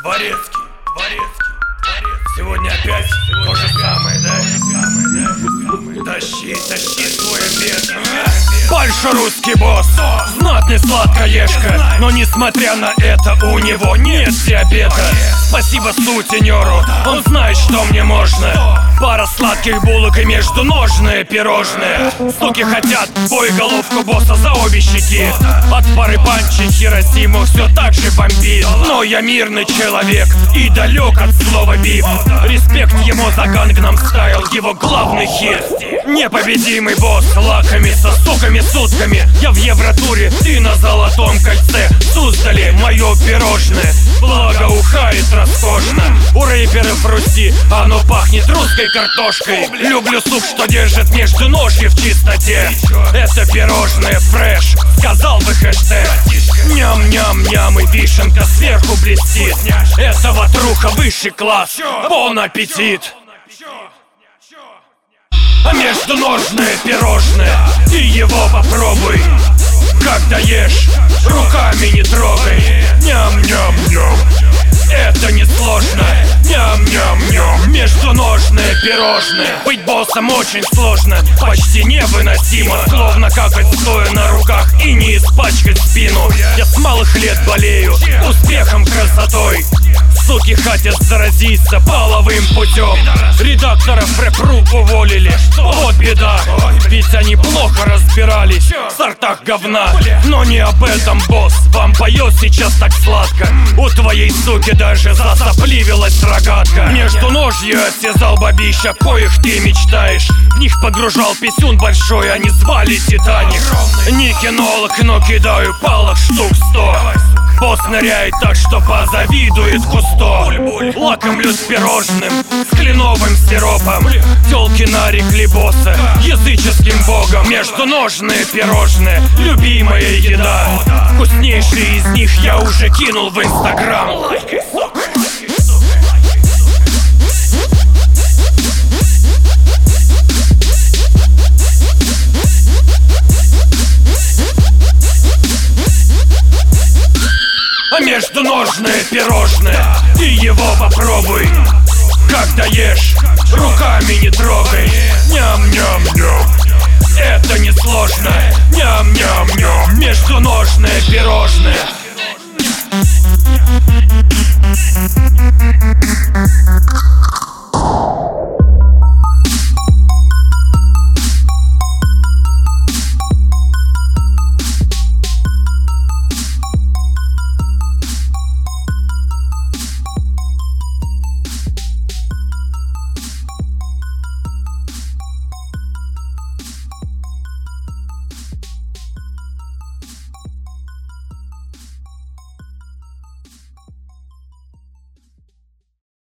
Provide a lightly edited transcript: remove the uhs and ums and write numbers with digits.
Дворецкий. Сегодня опять то же самое, да? Тащи свой обед. Большерусский босс, знатный сладкоежка, но несмотря на это у него нет диабета. Спасибо сутенеру, он знает, что мне можно. Пара сладких булок и междуножные пирожные. Суки хотят боеголовку босса за обе щеки. От пары панчей Хиросиму все так же бомбит. Но я мирный человек и далек от слова бип. Респект ему за Гангнам Стайл, его главный хит. Непобедимый босс, лакомится суками сутками. Я в Евротуре, ты на Золотом кольце. Суздали мое пирожное, благоухает роскошно. У рэперов Руси оно пахнет русской картошкой. Люблю суп, что держит междуножье в чистоте. Это пирожное фреш, сказал бы хэштег. Ням-ням-ням, и вишенка сверху блестит. Это ватруха высший класс, бон аппетит. А междуножное пирожное, ты его попробуй. Когда ешь, руками не трогай. Ням-ням-ням, это несложно. Ням-ням-ням, междуножное пирожное. Быть боссом очень сложно, почти невыносимо. Словно какать стоя на руках и не испачкать спину. Я с малых лет болею успехом, красотой. Суки хотят заразиться половым путем. Редакторов рэп.ру уволили, вот беда. Ведь они плохо разбирались в сортах говна. Но не об этом, босс, вам поет сейчас так сладко. У твоей суки даже засопливилась рогатка. Междуножье осязал бабища, коих ты мечтаешь. В них погружал писюн большой, они звали Титаник. Не кинолог, но кидаю палок штук 100. Босс ныряет так, что позавидует Кусто. Лакомлюсь пирожным с кленовым сиропом. Тёлки нарекли босса языческим богом. Междуножные пирожные, любимая еда. Вкуснейшие из них я уже кинул в Инстаграм. А междуножное пирожное, ты его попробуй. Когда ешь, руками не трогай. Ням-ням.